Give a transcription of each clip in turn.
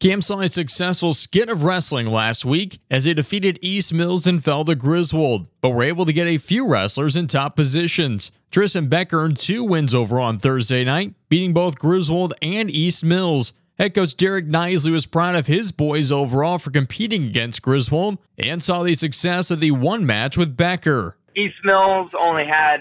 Cam saw a successful skit of wrestling last week as they defeated East Mills and fell to Griswold, but were able to get a few wrestlers in top positions. Tristan Becker earned 2 wins overall on Thursday night, beating both Griswold and East Mills. Head coach Derek Nisley was proud of his boys overall for competing against Griswold and saw the success of the one match with Becker. East Mills only had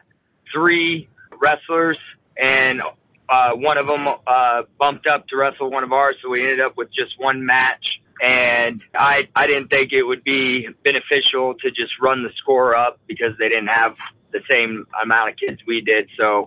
3 wrestlers, and one of them bumped up to wrestle one of ours, so we ended up with just one match. And I didn't think it would be beneficial to just run the score up because they didn't have the same amount of kids we did. So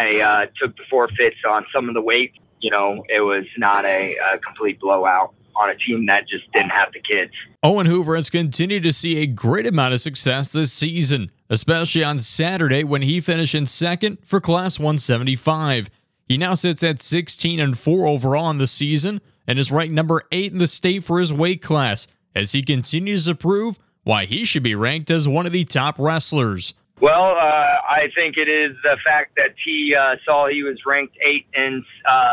I took the forfeits on some of the weight. You know, it was not a complete blowout on a team that just didn't have the kids. Owen Hoover has continued to see a great amount of success this season, especially on Saturday when he finished in second for Class 175. He now sits at 16-4 overall in the season and is ranked number 8 in the state for his weight class as he continues to prove why he should be ranked as one of the top wrestlers. Well, I think it is the fact that he saw he was ranked 8 in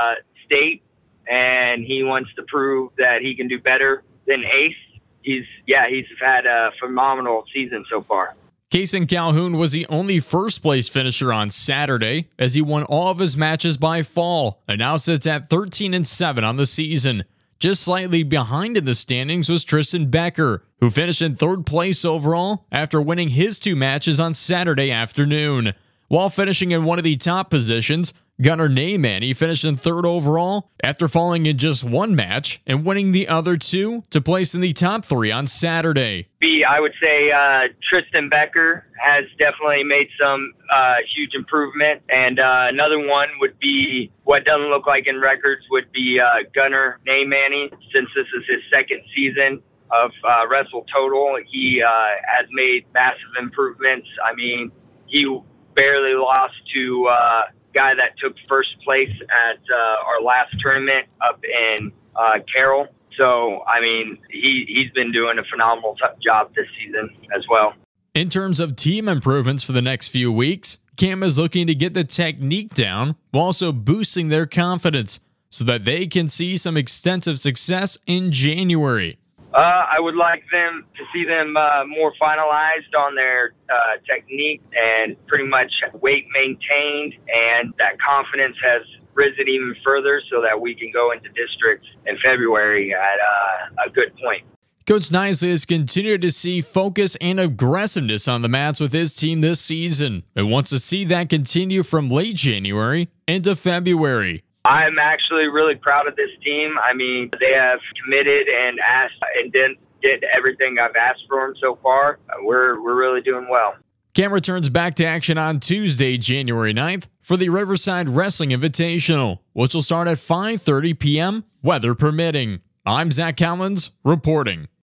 state, and he wants to prove that he can do better than Ace. He's had a phenomenal season so far. Kason Calhoun was the only first-place finisher on Saturday as he won all of his matches by fall and now sits at 13-7 on the season. Just slightly behind in the standings was Tristan Becker, who finished in 3rd place overall after winning his 2 matches on Saturday afternoon. While finishing in one of the top positions, Gunnar Neymanny finished in 3rd overall after falling in just 1 match and winning the other 2 to place in the top 3 on Saturday. I would say Tristan Becker has definitely made some huge improvement, and another one would be what doesn't look like in records would be Gunnar Neymanny. Since this is his 2nd season of Wrestle Total, he has made massive improvements. I mean, he barely lost to guy that took 1st place at our last tournament up in Carroll. So, I mean, he's been doing a phenomenal job this season as well. In terms of team improvements for the next few weeks, Cam is looking to get the technique down while also boosting their confidence so that they can see some extensive success in January. I would like them to see them more finalized on their technique and pretty much weight maintained, and that confidence has risen even further so that we can go into districts in February at a good point. Coach Nisley has continued to see focus and aggressiveness on the mats with his team this season and wants to see that continue from late January into February. I'm actually really proud of this team. I mean, they have committed and asked and did everything I've asked for them so far. We're really doing well. Cam returns back to action on Tuesday, January 9th for the Riverside Wrestling Invitational, which will start at 5:30 p.m., weather permitting. I'm Zach Collins reporting.